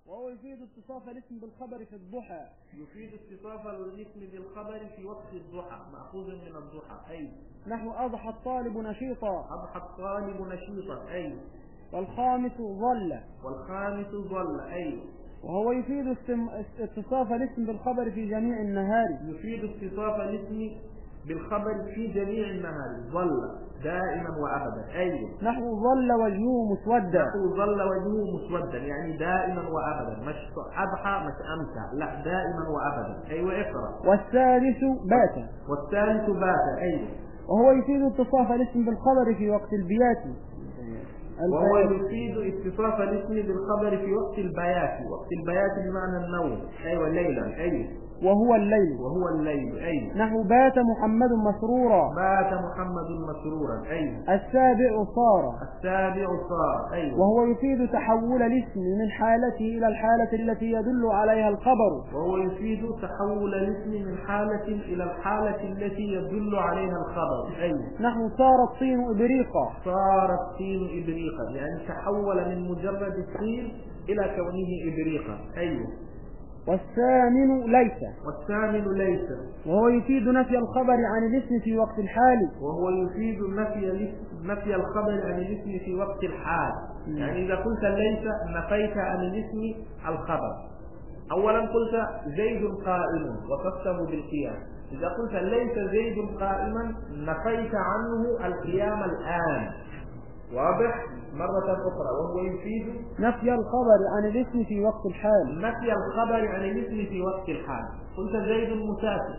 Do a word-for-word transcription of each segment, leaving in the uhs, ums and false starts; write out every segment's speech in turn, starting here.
وهو يفيد اتصاف الاسم بالخبر في الضحى. يفيد اتصاف الاسم بالخبر في وقت الضحى، مأخوذ من الضحى. أي نحو أضحى الطالب نشيطا. أضحى الطالب نشيطا. أي والخامس ظل. والخامس ظل. أي وهو يفيد اتصاف الاسم بالخبر في جميع النهار. يفيد اتصاف الاسم بالخبر في جميع النهار، ظل دائما وأبدا. أي نحو ظل وجهه مسودا. نحو ظل وجهه مسودا، يعني دائما وأبدا، مش أضحى مش أمسى، لا دائما وأبدا. أيوة اقرأ. والثالث بات. والثالث بات. أيوة وهو يفيد اتصاف الاسم بالخبر في وقت البيات. وهو يفيد اتصاف الاسم بالخبر في وقت البيات. وقت البيات بمعنى النوم. أيوة ليلا. أيوة وهو الليل. وهو الليل. أيوة نحو بات محمد مسرورا. بات محمد مسرورا. أيوة السابع صار. السابع صار. أيوة وهو يفيد تحول الاسم من حالته إلى الحالة التي يدل عليها الخبر. وهو يفيد تحول الاسم من حالة إلى الحالة التي يدل عليها الخبر. أيوة نحو صار الطين إبريقا. صار الطين إبريقا، يعني تحول من مجرد الطين إلى كونه إبريقا. أيوة والثامن ليس. والثامن ليس. وهو يفيد نفي الخبر عن الاسم في وقت الحال. وهو يفيد نفي نفي الخبر عن الاسم في وقت الحال. م. يعني إذا قلت ليس نفيت عن الاسم الخبر. أولا قلت زيد قائم وصفته بالقيام، إذا قلت ليس زيد قائما نفيت عنه القيام الآن. واضح؟ مرة أخرى، وهو يفيد نفي الخبر عن الاسم في وقت الحال. نفي الخبر عن الاسم في وقت الحال. قلت زيد مسافر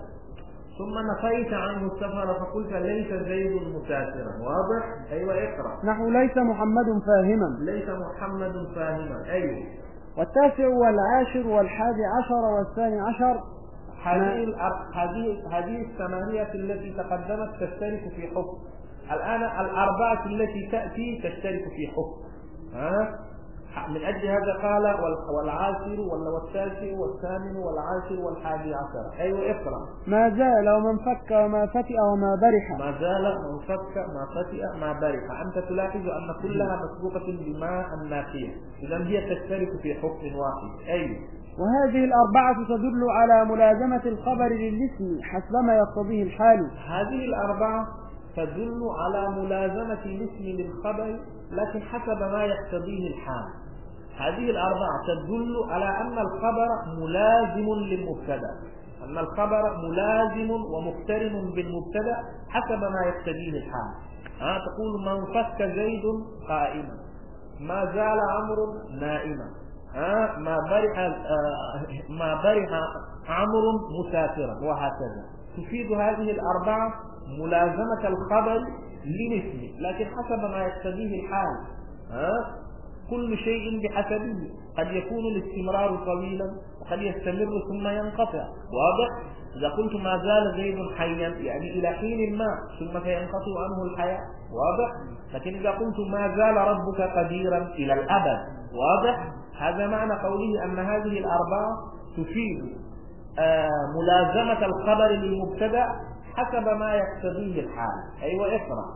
ثم نفيت عنه السفر فقلت ليس زيد مسافرا. واضح؟ أيوة اقرأ. نحو ليس محمد فاهما. ليس محمد فاهما. أيوة. والتاسع والعاشر والحادي عشر والثاني عشر. هذه هذه هذه الثمانية التي تقدمت تشترك في حكم. الآن الأربعة التي تأتي تشترك في حكم. ها؟ من أجل هذا قال والعاشر والتاسع والثامن والعاشر والحادي عشر. أيوة اقرأ. ما زال ومن فك وما فتئ وما برح. ما زال ومن فك ما فتئ ما برح. أنت تلاحظ أن كلها مسبوقة بما النافية، إذا هي تشترك في حكم واحد. أيوة. وهذه الأربعة تدل على ملازمة الخبر للاسم حسب ما يقتضيه الحال. هذه الأربعة تدل على ملازمة الاسم للخبر لكن حسب ما يقتضيه الحال. هذه الأربعة تدل على أن الخبر ملازم للمبتدأ، أن الخبر ملازم ومقترن بالمبتدأ حسب ما يقتضيه الحال. ها تقول من فك زيد قائما، ما زال عمرو نائما، ها ما برح آه ما برح عمرو مسافرا، وهكذا. تفيد هذه الأربعة ملازمة الخبر للاسم لكن حسب ما يقتضيه الحال. ها كل شيء بحسبه، قد يكون الاستمرار طويلا وقد يستمر ثم ينقطع. واضح؟ إذا قلت ما زال زيد حيا يعني إلى حين ما ثم سينقطع عنه الحياة. واضح؟ لكن إذا قلت ما زال ربك قديرا إلى الأبد. واضح؟ هذا معنى قوله أن هذه الأربعة تفيد آه ملازمة الخبر للمبتدأ حسب ما يقتضيه الحال. أيوة اقرأ.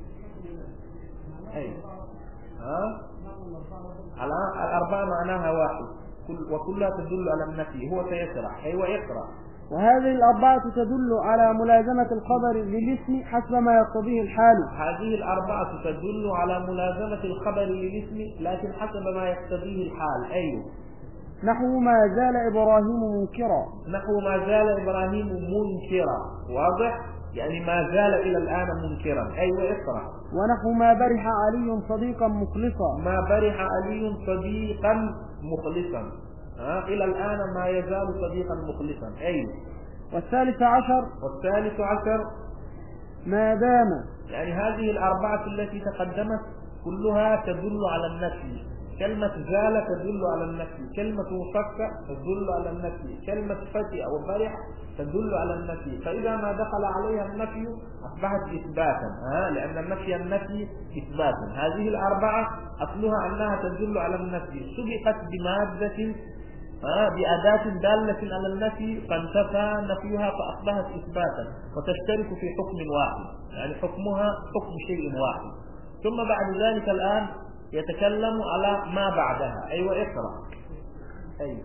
أيوة. ها الآن الأربعة معناها واحد وكلها تدل على النفي. هو سيشرح. أيوة اقرأ. وهذه الأربعة تدل على ملازمة الخبر للاسم حسب ما يقتضيه الحال. هذه الأربعة تدل على ملازمة الخبر للاسم لكن حسب ما يقتضيه الحال. أيوة. نحو ما زال إبراهيم منكرا. نحو ما زال إبراهيم منكرا. واضح؟ يعني ما زال إلى الآن منكرا. أيوة اقرأ. ونحو ما برح علي صديقا مخلصا. ما برح علي صديقا مخلصا. ها إلى الآن ما يزال صديقا مخلصا. أيوة. والثالث عشر. والثالث عشر ما دام. يعني هذه الأربعة التي تقدمت كلها تدل على النفي. كلمة زال تدل على النفي، كلمة فك تدل على النفي، كلمة فتئ أو برح تدل على النفي. فإذا ما دخل عليها النفي أصبحت إثباتا. ها لأن النفي النفي إثباتا. هذه الأربعة أصلها أنها تدل على النفي، سبقت بمادة ها بأداة دالة على النفي فانتفى نفيها فأصبحت إثباتا وتشترك في حكم واحد، يعني حكمها حكم شيء واحد. ثم بعد ذلك الآن يتكلم على ما بعدها. أيوة اقرأ. أي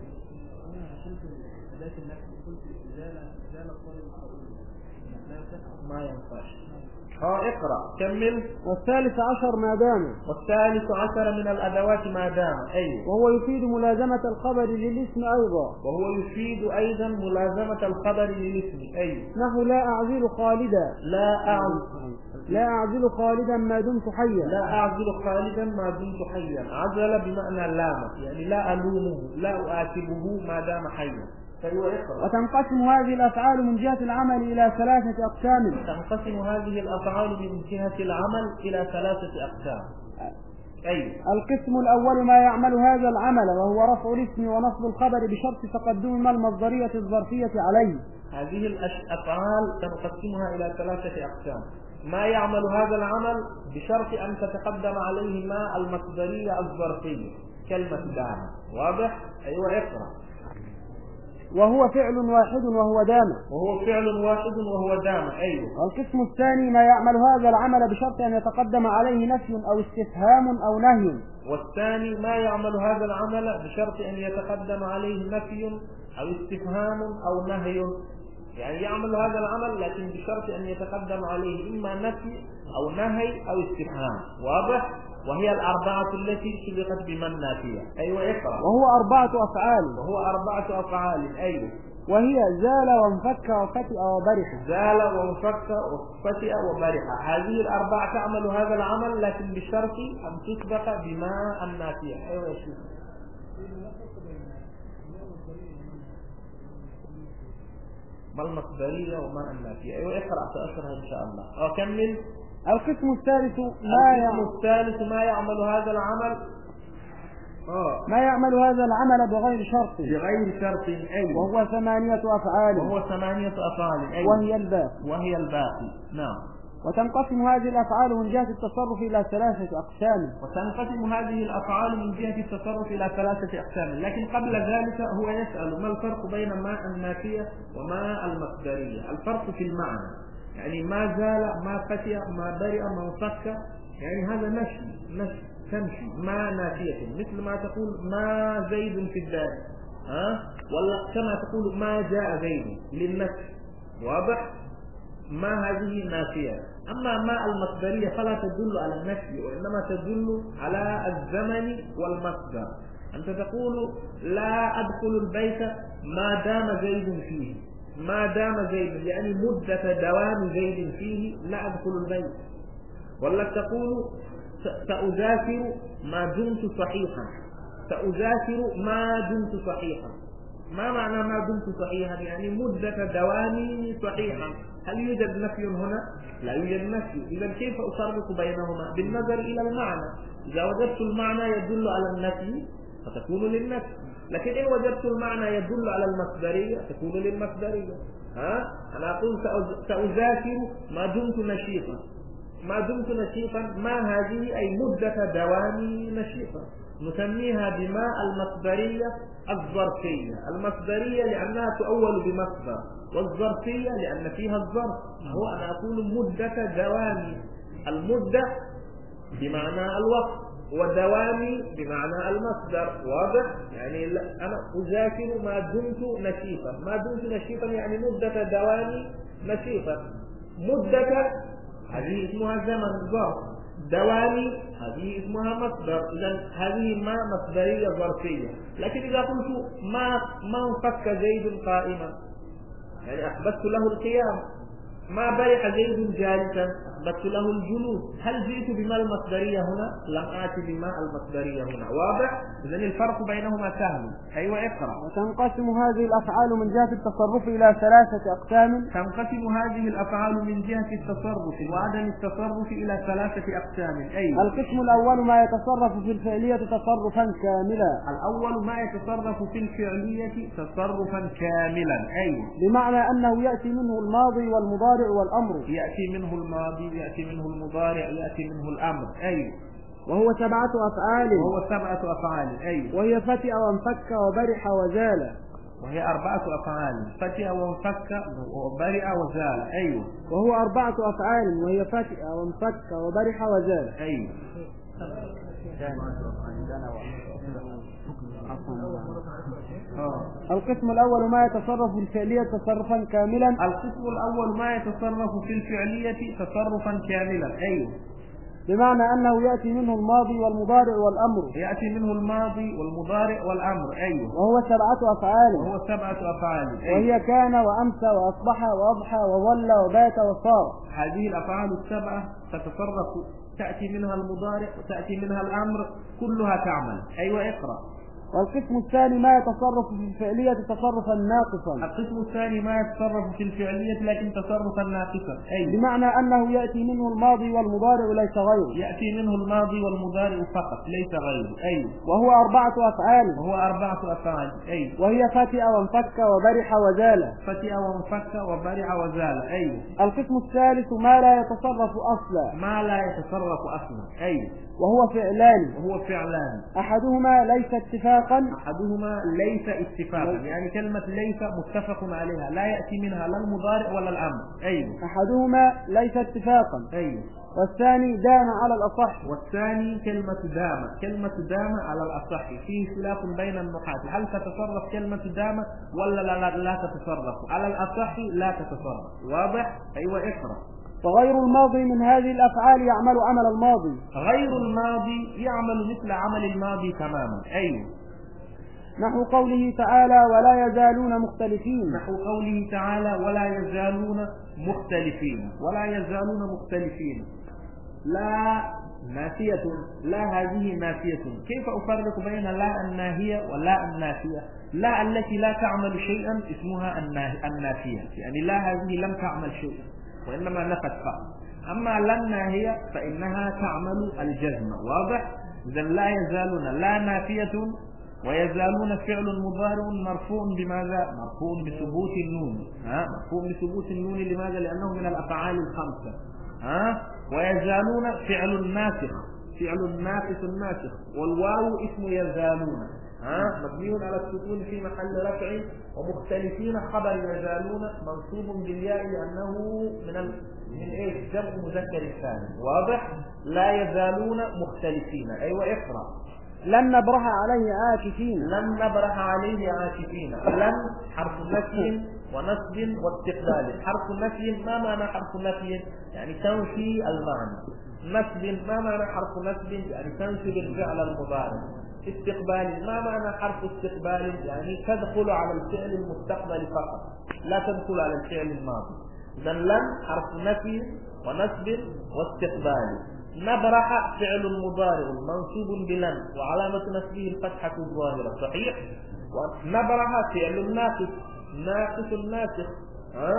ما ينفعش. اه اقرأ كمل. والثالث عشر ما دام. والثالث عشر من الأدوات ما دام. أيوه. وهو يفيد ملازمة الخبر للاسم أيضا. وهو يفيد أيضا ملازمة الخبر للاسم. أيوه. نحو لا أعزل خالدا. لا أعزل لا أعزل خالدا ما دمت حيا. لا أعزل خالدا ما دمت حيا. عزل بمعنى لام، يعني لا ألومه لا أعاتبه ما دام حيا. وتنقسم هذه الأفعال من جهة العمل إلى ثلاثة أقسام. تنقسم هذه الأفعال من جهة العمل إلى ثلاثة أقسام. أي القسم الأول ما يعمل هذا العمل وهو رفع الاسم ونصب الخبر بشرط تقدم المصدرية الظرفية عليه. هذه الأفعال تنقسمها إلى ثلاثة أقسام. ما يعمل هذا العمل بشرط أن تتقدم عليه ما المصدرية الظرفية كلمة دام. واضح؟ أيوة اقرأ. وهو فعل واحد وهو دام. وهو فعل واحد وهو دام. أيوه. القسم الثاني ما يعمل هذا العمل بشرط أن يتقدم عليه نفي أو استفهام أو نهي. والثاني ما يعمل هذا العمل بشرط أن يتقدم عليه نفي أو استفهام أو نهي. يعني يعمل هذا العمل لكن بشرط أن يتقدم عليه إما نفي أو نهي أو استفهام. واضح؟ وهي الأربعة التي سبقت بمن نافية. أيوة اقرأ. وهو أربعة أفعال. وهو أربعة أفعال. أيوة. وهي زال وانفك وفتئ وبرح. زال وانفك وفتئ وبرح. هذه الأربعة تعمل هذا العمل لكن بشرط أن تسبق بما النافية. أيوة يا شيخ. ما المصدرية وما النافية. أيوة اقرأ سأشرح إن شاء الله. أكمل. القسم الثالث ما القسم الثالث ما يعمل هذا العمل آه. ما يعمل هذا العمل بغير شرط. بغير شرط. أيوة. وهو ثمانية أفعال. وهو ثمانية أفعال. أيوة. وهي الباقي. وهي الباقي. نعم. وتنقسم هذه الأفعال من جهة التصرف إلى ثلاثة أقسام. وتنقسم هذه الأفعال من جهة التصرف إلى ثلاثة أقسام. لكن قبل ذلك هو يسأل ما الفرق بين ما النافية وما المصدرية. الفرق في المعنى، يعني ما زال ما فتئ ما برئ ما انفك، يعني هذا مشي مشي تمشي ما نافية، مثل ما تقول ما زيد في الدار، ها ولا كما تقول ما جاء زيد للنفي. واضح؟ ما هذه نافية. أما ما المصدرية فلا تدل على النفي وإنما تدل على الزمن والمصدر. أنت تقول لا أدخل البيت ما دام زيد فيه، ما دام زيد يعني مدة دوام زيد فيه لا أدخل البيت. ولا تقول سأذاكر ما دمت صحيحا، سأذاكر ما دمت صحيحا. ما معنى ما دمت صحيحا؟ يعني مدة دوامي صحيحا. هل يوجد نفي هنا؟ لا يوجد نفي. إذا كيف أفرق بينهما؟ بالنظر إلى المعنى. إذا وجدت المعنى يدل على النفي فتكون للنفي، لكن إن وجدت المعنى يدل على المصدرية تكون للمصدرية. ها؟ أنا أقول سأذاكر ما دمت نشيطا. ما دمت نشيطا ما هذه؟ أي مدة دوامي نشيطا. نسميها بما المصدرية الظرفية. المصدرية لأنها تؤول بمصدر، والظرفية لأن فيها الظرف. هو أنا أقول مدة دوامي. المدة بمعنى الوقت، ودوامي بمعنى المصدر. واضح؟ يعني أنا أذاكر ما دمت نشيطا. ما دمت نشيطا يعني مدة دوامي نشيطا. مدة هذه اسمها زمن ظرف، دوامي هذه اسمها مصدر. إذا هذه ما مصدرية ظرفية. لكن إذا قلت ما ما انفك زيد قائما يعني أثبت له القيام. ما برح زيد جالسا أثبت له الجلوس. هل جئت بما المصدرية هنا؟ لم آتي بما المصدرية هنا. واضح؟ إذن الفرق بينهما سهل. أيوة اقرأ. وتنقسم هذه الأفعال من جهة التصرف إلى ثلاثة أقسام. تنقسم هذه الأفعال من جهة التصرف وعدم التصرف إلى ثلاثة أقسام. أيوة. القسم الأول ما يتصرف في الفعلية تصرفا كاملا. الأول ما يتصرف في الفعلية تصرفا كاملا. أيوة. بمعنى أنه يأتي منه الماضي والمضارع والأمر. يأتي منه الماضي، يأتي منه المضارع، يأتي منه الأمر. أيوة. وهو سبعة أفعال. وهو سبعة أفعال. أيوة. وهي فتئ وانفك وبرح وزال. وهي أربعة أفعال. فتئ وانفك وبرئ وزال. أيوة. وهو أربعة أفعال وهي فتئ وانفك وبرح وزال. أيوة. القسم الأول ما يتصرف في الفعلية تصرفا كاملا. القسم الأول ما يتصرف في الفعلية تصرفا كاملا. أيوه. بمعنى أنه يأتي منه الماضي والمضارع والأمر. يأتي منه الماضي والمضارع والأمر. أيوه. وهو سبعة أفعال. وهو سبعة أفعال. أيوه. وهي كان وأمسى وأصبح وأضحى وظل وبات وصار. هذه الأفعال السبعة تتصرف، تأتي منها المضارع وتأتي منها الأمر، كلها تعمل. أيوة اقرأ. والقسم الثاني ما يتصرف في الفعلية تصرفا ناقصا. القسم الثاني ما يتصرف في الفعلية لكن تصرفا ناقصا. أيوة. بمعنى أنه يأتي منه الماضي والمضارع ليس غيره. يأتي منه الماضي والمضارع فقط ليس غيره. أيوة. وهو أربعة أفعال. وهو أربعة أفعال. أيوة. وهي فتئ وانفك وبرح وزال. فتئ وانفك وبرح وزال. أيوة. القسم الثالث ما لا يتصرف أصلا. ما لا يتصرف أصلا. أيوة. وهو فعلان. وهو فعلان. أحدهما ليس اتفاقا. أحدهما ليس اتفاقا. ليس. يعني كلمة ليس متفق عليها، لا يأتي منها لا المضارع ولا الأمر. أيوة. أحدهما ليس اتفاقا. أيوة. والثاني دام على الأصح. والثاني كلمة دام. كلمة دام على الأصح فيه خلاف بين النحاة، هل تتصرف كلمة دام ولا لا, لا, لا تتصرف؟ على الأصح لا تتصرف. واضح؟ أيوة اقرأ. فغير الماضي من هذه الأفعال يعمل عمل الماضي. غير الماضي يعمل مثل عمل الماضي تماما. أيوة. نحو قوله تعالى ولا يزالون مختلفين. نحو قوله تعالى ولا يزالون مختلفين. ولا يزالون مختلفين لا نافية. لا هذه نافية. كيف أفرق بين لا الناهية ولا النافية؟ لا التي لا تعمل شيئا اسمها النافية، يعني لا هذه لم تعمل شيئا وإنما نفت فقط. أما لا الناهية فإنها تعمل الجزم. واضح؟ إذا لا يزالون لا نافية، ويزالون فعل مضارع مرفوع بماذا؟ مرفوع بثبوت النون. ها مرفوع بثبوت النون. لماذا؟ لأنه من الأفعال الخمسة. ها ويزالون فعل ناسخ. فعل ناقص الناسخ، والواو اسم يزالون. ها مبني على السكون في محل رفع. ومختلفين خبر يزالون منصوب بالياء لأنه من ال... من ايش؟ جمع مذكر ثاني. واضح؟ لا يزالون مختلفين. ايوه اقرأ. لن نبرح عليه عاكفين. لن نبرح عليه عاكفين. لن حرف نفي ونصب واستقبال. حرف نفي ما معنى حرف نفي؟ يعني تنفي المعنى. نصب ما معنى حرف نصب؟ يعني تنسب الفعل المضارع. استقبال ما معنى حرف استقبال؟ يعني تدخل على الفعل المستقبل فقط، لا تدخل على الفعل الماضي. إذا لن حرف نفي ونصب واستقبال. نبرح فعل مضارع منصوب بلن وعلامة نصبه الفتحة الظاهرة. صحيح؟ ونبرح فعل ناقص. ناقص الناسخ. ها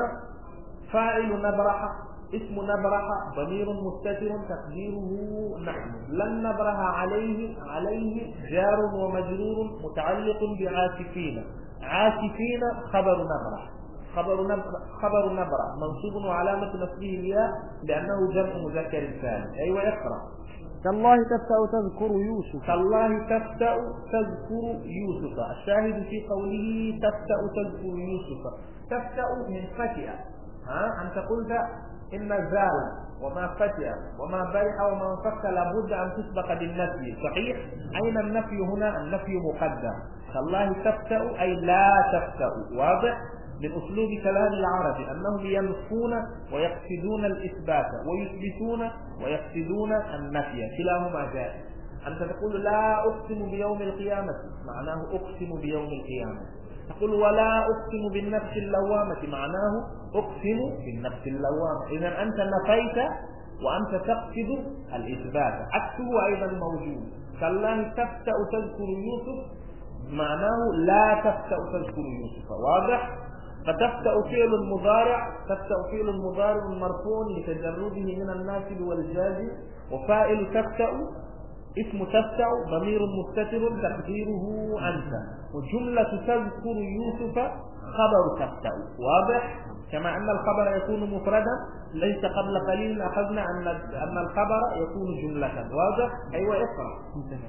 فاعل نبرح اسم نبرح ضمير مستتر تقديره نحن. لن نبرح عليه. عليه جار ومجرور متعلق بعاكفين. عاكفين خبر نبرح. خبر نبرح خبر نبرح منصوب وعلامة نصبه الياء لأنه جمع مذكر ثاني. أيوة اقرأ. تالله تفتأ تذكر يوسف. تالله تفتأ تذكر يوسف. الشاهد في قوله تفتأ تذكر يوسف. تفتأ من فتئ. ها أنت قلت إن زال وما فتئ وما برح وما انفك لابد أن تسبق بالنفي. صحيح؟ أين النفي هنا؟ النفي مقدم. تالله تفتأ أي لا تفتأ. واضح؟ من أسلوب كلام العرب أنهم ينفون ويقصدون الإثبات ويثبتون ويقصدون النفي. كلاهما جائز. أنت تقول لا أقسم بيوم القيامة معناه أقسم بيوم القيامة. تقول ولا أقسم بالنفس اللوامة معناه أقسم بالنفس اللوامة. إذا أنت نفيت وأنت تقصد الإثبات. عكسه أيضا موجود. كالله تفتأ تذكر يوسف معناه لا تفتأ تذكر يوسف. واضح؟ فتفتأ فعل مضارع. تفتأ فعل مضارع مرفوع لتجرده من الناسب والجازم. وفاعل تفتأ اسم تفتأ ضمير مستتر تقديره أنت. وجملة تذكر يوسف خبر تفتأ. واضح؟ كما أن الخبر يكون مفردا ليس قبل قليل أخذنا أن أن الخبر يكون جملة. واضح؟ أيوة اقرأ.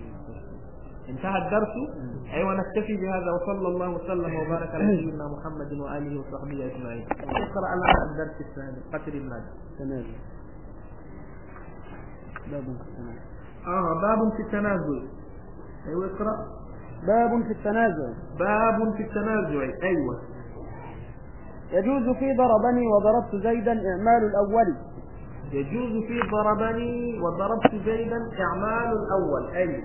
انتهى الدرس. أيوة نكتفي بهذا وصلى الله وسلم وبارك على سيدنا محمد وآله وصحبه أجمعين. اقرأ الآن الدرس الثاني قتل المادة. تمام. باب في التنازل. آه باب في التنازل. أيوة اقرأ. باب في التنازع. باب في التنازع. أيوة. يجوز في ضربني وضربت زيدا إعمال الأول. يجوز في ضربني وضربت زيدا إعمال الأول. أيوة.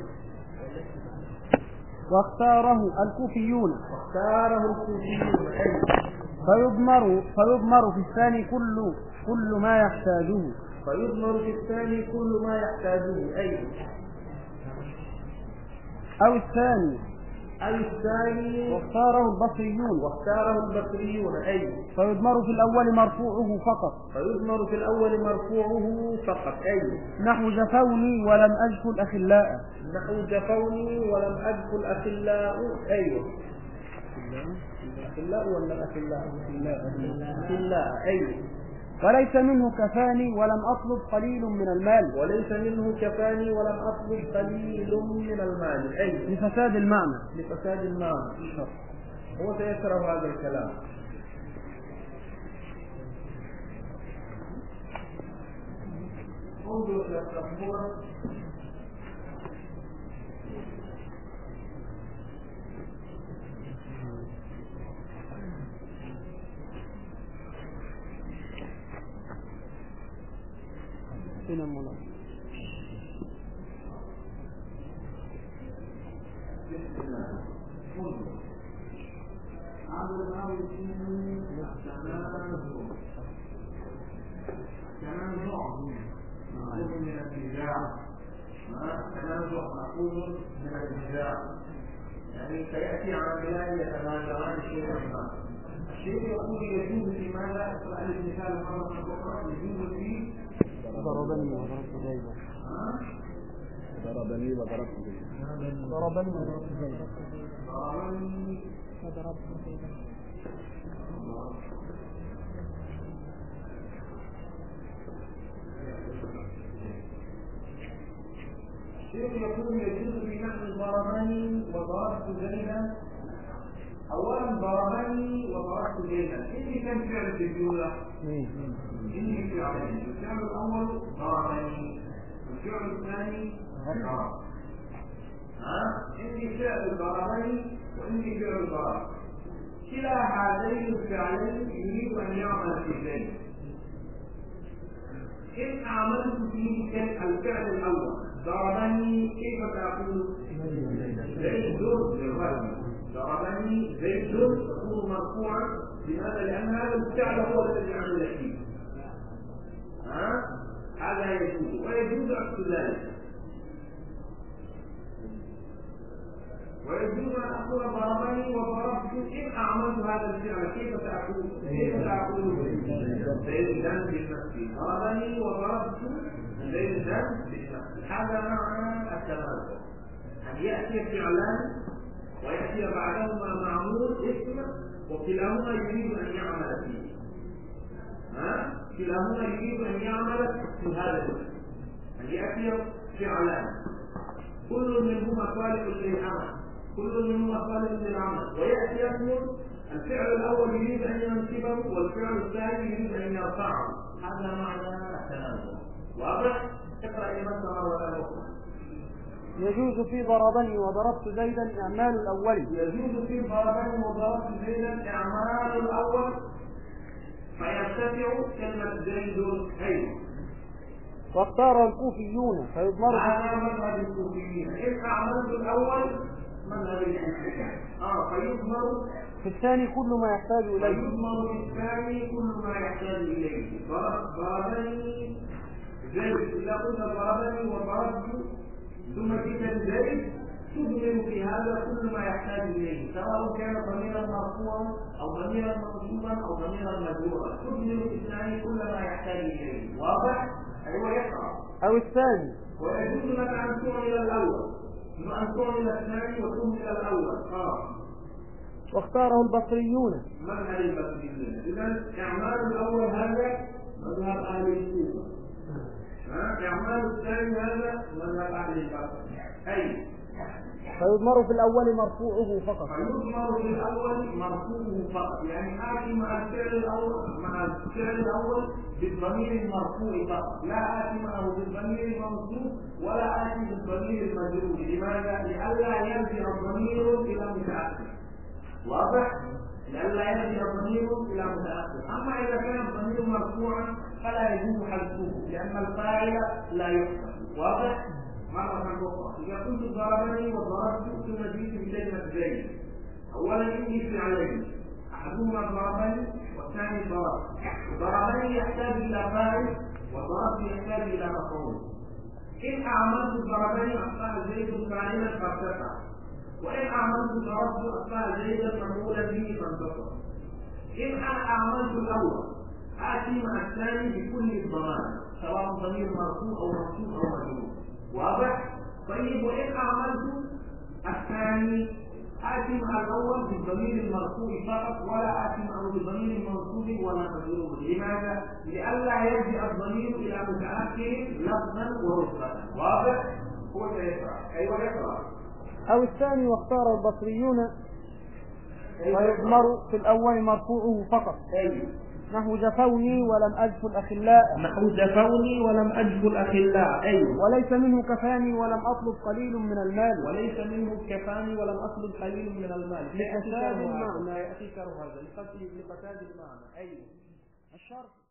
واختاره الكوفيون. واختاره الكوفيون. أيوة. فيضمر فيضمر في الثاني كل كل ما يحتاجه. فيضمر في الثاني كل ما يحتاجه. أيوة. أو الثاني أو الثاني. واختاره البصريون. واختاره البصريون. أيوة. فيضمر في الأول مرفوعه فقط. فيضمر في الأول مرفوعه فقط. أيوة. نحو جفوني ولم أجف الأخلاء. نحو جفوني ولم أجف الأخلاء. أيوة. الأخلاء ولا الأخلاء؟ الأخلاء. أيوة. وليس منه كفاني ولم أطلب قليل من المال. وليس منه كفاني ولم أطلب قليل من المال. أيوة. لفساد المعنى. لفساد المعنى. هو سيكره هذا الكلام. انظر إلى التطبيق. فين المناسب؟ من النزاع. تنازع مأخوذ من النزاع. يعني سيأتي عاملان يتنازعان شيئا ما. الشيء يقول يجوز في ماذا؟ سؤال المثال مرة أخرى. يجوز في ضربني وضربت زيدا. ضربني وضربت زيدا. ضربني وضربت زيدا. ضربني وضربت زيدا. الشيخ يقول يجوز في نحو ضربني وضربت زيدا. أولا ضربني وضربت زيدا. إني كم فعل في الجملة؟ إني فعلين. الفعل الأول ضربني. الفعل الثاني ضرب. ها؟ إني فعل ضربني وإني فعل ضرب. كلا هذين الفعلين يريد أن يعمل في زيد. إن أعملت فيه الفعل الأول ضربني كيف تقول؟ زيد بالرجل. ضربني زيد تكون مرفوعا. لماذا؟ لأن هذا الفعل هو الذي عمل فيه. ها؟ هذا يجوز. ويجوز عكس ذلك. ويجوز أن أقول ضربني وضربت. إن أعملت هذا الفعل كيف تقول؟ كيف تقول؟ زيدا بالنفس. ضربني وضربت زيدا بالنفس. هذا معنى التنازع. أن يأتي فعلان ويأتي بعدهما معمول اسم وكلاهما يريد أن يعمل فيه. ها؟ كلاهما يريد أن يعمل في هذا الاسم. أن يأتي فعلان كل منهما صالح للعمل. كل منهما صالح للعمل. ويأتي اسم الفعل الأول يريد أن ينصبه والفعل الثاني يريد أن يرفعه. هذا معنى التنازع. واضح؟ اقرأ المسألة مرة أخرى. يجوز في ضربني وضربت زيدا إعمال الأول. يجوز في ضربني وضربت زيدا إعمال الأول. فيرتفع كلمة زيد. أيوه. واختار الكوفيون فيضمر. هذا مذهب الكوفيين. إن أعملت الأول مذهب الكوفيين. آه فيضمر في الثاني كل ما يحتاج إليه. فيضمر في الثاني كل ما يحتاج إليه. ضربني زيد. إذا قلنا ضربني وضربت ثم جئت زيد تضمر في هذا كل ما يحتاج إليه، سواء كان ضميرا مرفوعا أو ضميرا منصوبا أو ضميرا مجرورا. تضمر في الثاني كل ما يحتاج إليه. واضح؟ أيوه يقرأ. أو الثاني. ويجوز لك أن تعمل الأول ثم أن تعمل الثاني وتعمل الأول. آه. واختاره البصريون. مذهب البصريين. إذا إعمال الأول هذا مذهب أهل الكوفة. إعمال الثاني هذا مذهب أهل البصرة. أي فيضمر في الأول مرفوعه فقط. فيضمر في الأول مرفوعه فقط، يعني آتي مع الفعل الأول مع الفعل الأول بالضمير المرفوع فقط، لا آتي معه بالضمير المنصوب ولا آتي بالضمير المجرور. لماذا؟ لئلا يرجع الضمير إلى متأخر. واضح؟ لئلا يرجع الضمير إلى متأخر. أما إذا كان الضمير مرفوعا فلا يجوز حذفه لأن الفاعل لا يحذف. واضح؟ مرة أخرى إذا كنت ضربني وضربت ثم جئت بكلمة زيد، أولا إني فعلين، أحدهما ضربني والثاني ضرب. ضربني يحتاج إلى فاعل وضربت يحتاج إلى مفعول. إن أعملت ضربني أصبح زيد فاعلا فارتفع، وإن أعملت ضربت أصبح زيدا مفعولا به فانتصر. إن أنا أعملت الأول آتي مع الثاني بكل الضمان سواء ضمير مرفوع أو منصوب أو مجرور. واضح؟ طيب وإن أعملت الثاني آتي مع الأول بالضمير المرفوع فقط ولا آتي معه بالضمير المنصوب ولا مجرور. لماذا؟ لئلا يرجع الضمير إلى متأخر لفظا ورتبة. واضح؟ هو سيقرأ. أيوه يقرأ. أو الثاني واختار البصريون ويضمر في الأول مرفوعه فقط. أيوه. نحو جفوني ولم أجف الأخلاء. نحو جفوني ولم أجف الأخلاء. أيوه. وليس منه كفاني ولم أطلب قليل من المال. وليس منه كفاني ولم أطلب قليل من المال. لفساد المعنى. يأتي كره هذا لفساد المعنى. أيوه. الشرط